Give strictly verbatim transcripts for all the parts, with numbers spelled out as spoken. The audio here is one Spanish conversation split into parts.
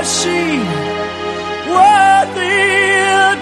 was she worth it?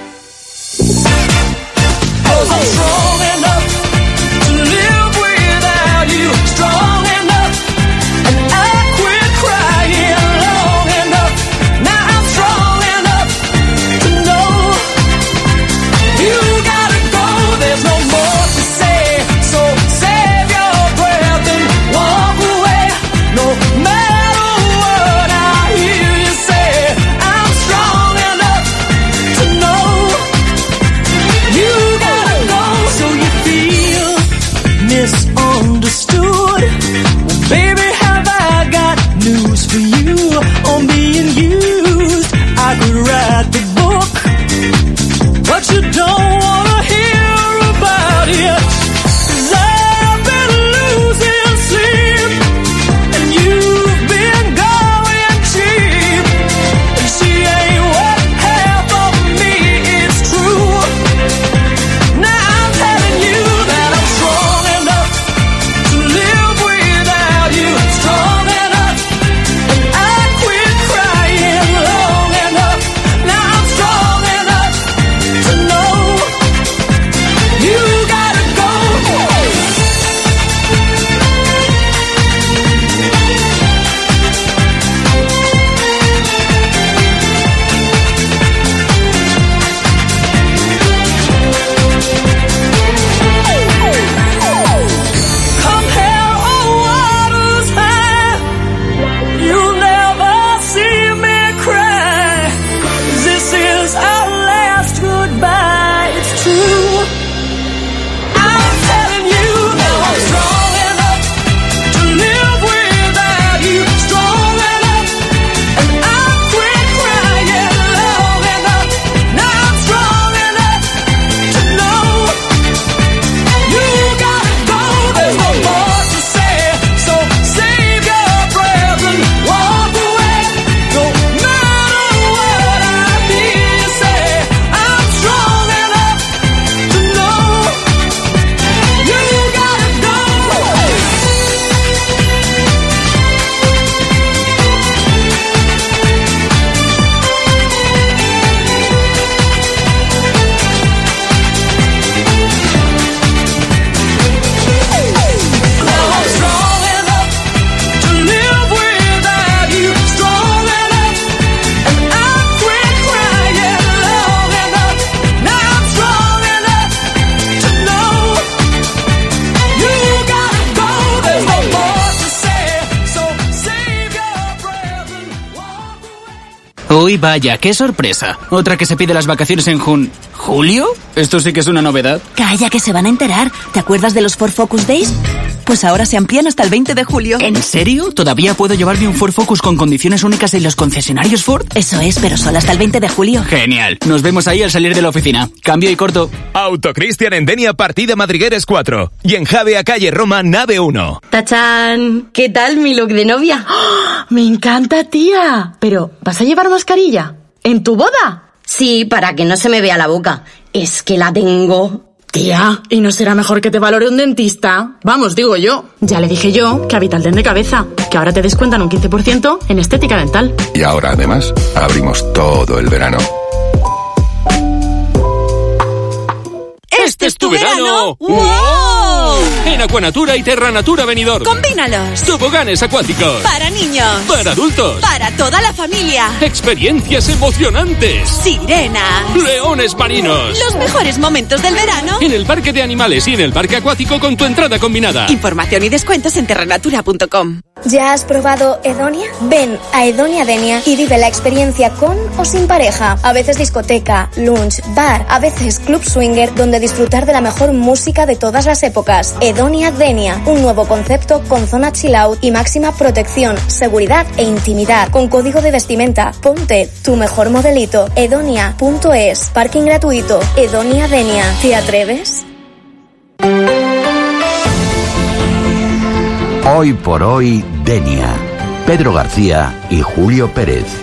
'Cause I'm strong enough to live without you, strong enough, and I quit crying long enough. Now I'm strong enough to know you gotta go, there's no more to say, so save your breath and walk away. No matter what I hear you say, I'm strong enough to know you gotta go. So you feel misunderstood? Well, baby, have I got news for you on being used? I could write the book, but you don't wanna hear about it. 'Cause I've been losing sleep, and you've been going cheap. And she ain't worth half of me, it's true. Now I'm telling you that I'm strong enough to live without you, strong enough, and I quit crying long enough. Now I'm strong enough to know you gotta go. Come hell or waters high, you'll never see me cry. This is our last goodbye, it's true. I'm telling you now I'm strong enough to live without you, strong enough, and I quit crying long enough. Now I'm strong enough to know you gotta go, there's no more to say, so save your breath and walk away. No matter what I hear you say, I'm strong enough to know you gotta go. Now I'm strong enough to live without you, strong enough, and I quit crying long enough. Now I'm strong enough to know you gotta go, there's no more to say, so save your breath and walk away. Uy, vaya, qué sorpresa. Otra que se pide las vacaciones en jun... ¿Julio? Esto sí que es una novedad. Calla, que se van a enterar. ¿Te acuerdas de los Ford Focus Days? Pues ahora se amplían hasta el veinte de julio. ¿En serio? ¿Todavía puedo llevarme un Ford Focus con condiciones únicas en los concesionarios Ford? Eso es, pero solo hasta el veinte de julio. Genial. Nos vemos ahí al salir de la oficina. Cambio y corto. Autocristian en Denia, partida Madrigueres cuatro. Y en Javea, calle Roma, nave uno. ¡Tachán! ¿Qué tal mi look de novia? ¡Oh! ¡Me encanta, tía! Pero, ¿vas a llevar mascarilla? ¿En tu boda? Sí, para que no se me vea la boca. Es que la tengo. Tía, ¿y no será mejor que te valore un dentista? Vamos, digo yo. Ya le dije yo que a Vitaldent de Cabeza, que ahora te descuentan un quince por ciento en estética dental. Y ahora, además, abrimos todo el verano. ¡Este es tu verano! ¡Wow! En Aquanatura y Terranatura Benidorm. ¡Combínalos! Toboganes acuáticos. Para niños. Para adultos. Para toda la familia. Experiencias emocionantes. Sirenas. Leones marinos. Los mejores momentos del verano. En el parque de animales y en el parque acuático con tu entrada combinada. Información y descuentos en terranatura punto com. ¿Ya has probado Edonia? Ven a Edonia Denia y vive la experiencia con o sin pareja. A veces discoteca, lunch, bar, a veces club swinger, donde disfrutar de la mejor música de todas las épocas. Edonia Denia, un nuevo concepto con zona chill out y máxima protección, seguridad e intimidad. Con código de vestimenta, ponte tu mejor modelito. Edonia punto es, parking gratuito. Edonia Denia, ¿te atreves? Hoy por hoy, Denia. Pedro García y Julio Pérez.